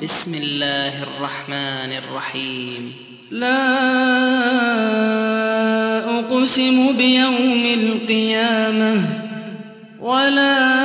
بسم الله الرحمن الرحيم لا أقسم بيوم القيامة ولا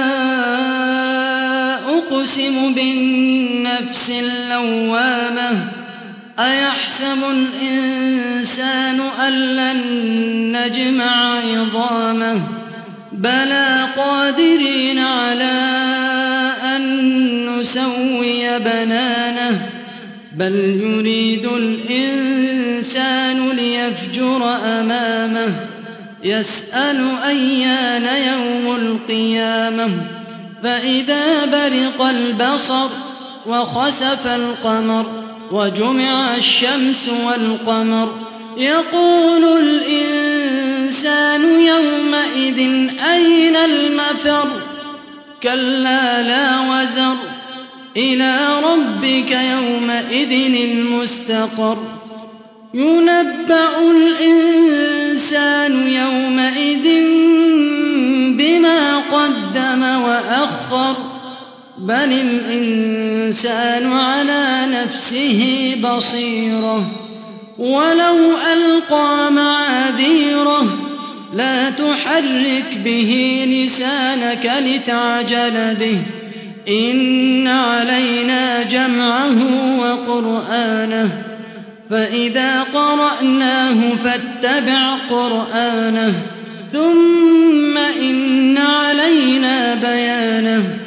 أقسم بالنفس اللوامة أيحسب الإنسان أن لن نجمع عظامه بلى قادرين على أن نسوي بنانه بل يريد الإنسان ليفجر أمامه يسأل أيان يوم القيامة فإذا برق البصر وخسف القمر وجمع الشمس والقمر يقول الإنسان يومئذ أين المفر كلا لا وزر إلى ربك يومئذ المستقر ينبأ الإنسان يومئذ بما قدم وأخر بل الإنسان على نفسه بصيرة ولو ألقى معاذيره لا تحرك به لسانك لتعجل به إن علينا جمعه وقرآنه فإذا قرأناه فاتبع قرآنه ثم إن علينا بيانه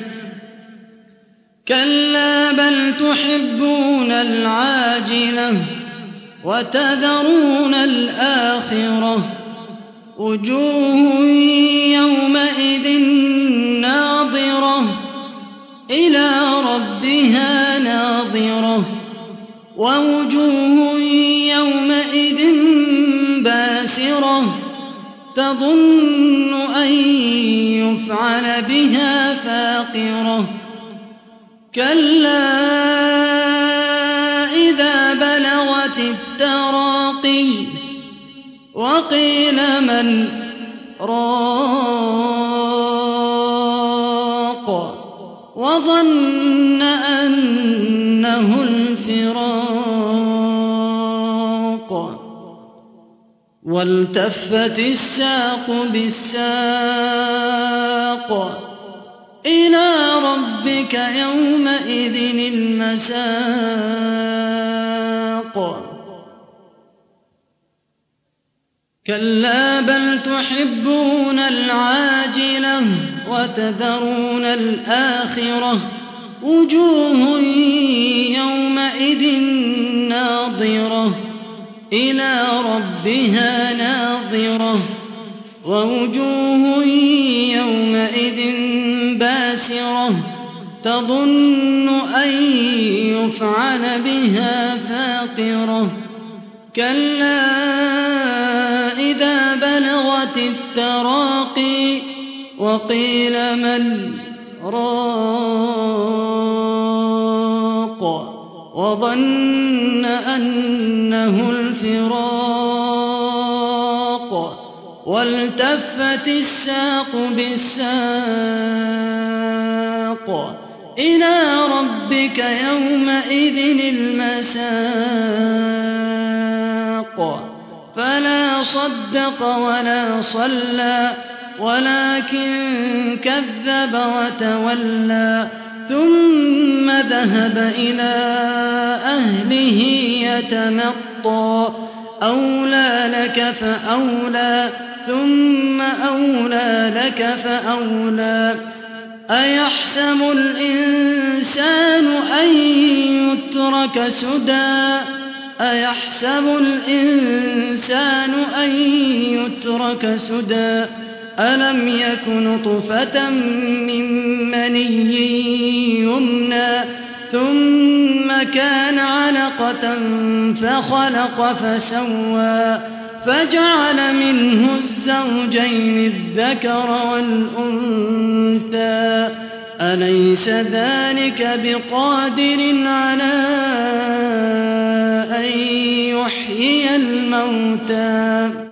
كلا بل تحبون العاجلة وتذرون الآخرة وجوه يومئذ ناظرة إلى ربها ناظرة ووجوه يومئذ باسرة تظن أن يفعل بها فاقرة كلا إذا بلغت التراقي وقيل من راق وظن أنه الفراق والتفت الساق بالساق إلى ربك يومئذ المساق كلا بل تحبون العاجلة وتذرون الآخرة وجوه يومئذ ناظرة إلى ربها ناظرة ووجوه يومئذ باسرة تظن أن يفعل بها فاقرة كلا إذا بلغت التراقي وقيل من راق وظن أنه الفراق والتفت الساق بالساق إلى ربك يومئذ المساق فلا صدق ولا صلى ولكن كذب وتولى ثم ذهب إلى أهله يتمطى أولى لك فأولى ثم أولى لك فأولى أيحسب الإنسان أن يترك سدى أيحسب الإنسان أن يترك سدى ألم يك نطفة من مني يمنى ثم كان علقة فخلق فسوى فجعل منه الزوجين الذكر والأنثى أليس ذلك بقادر على أن يحيي الموتى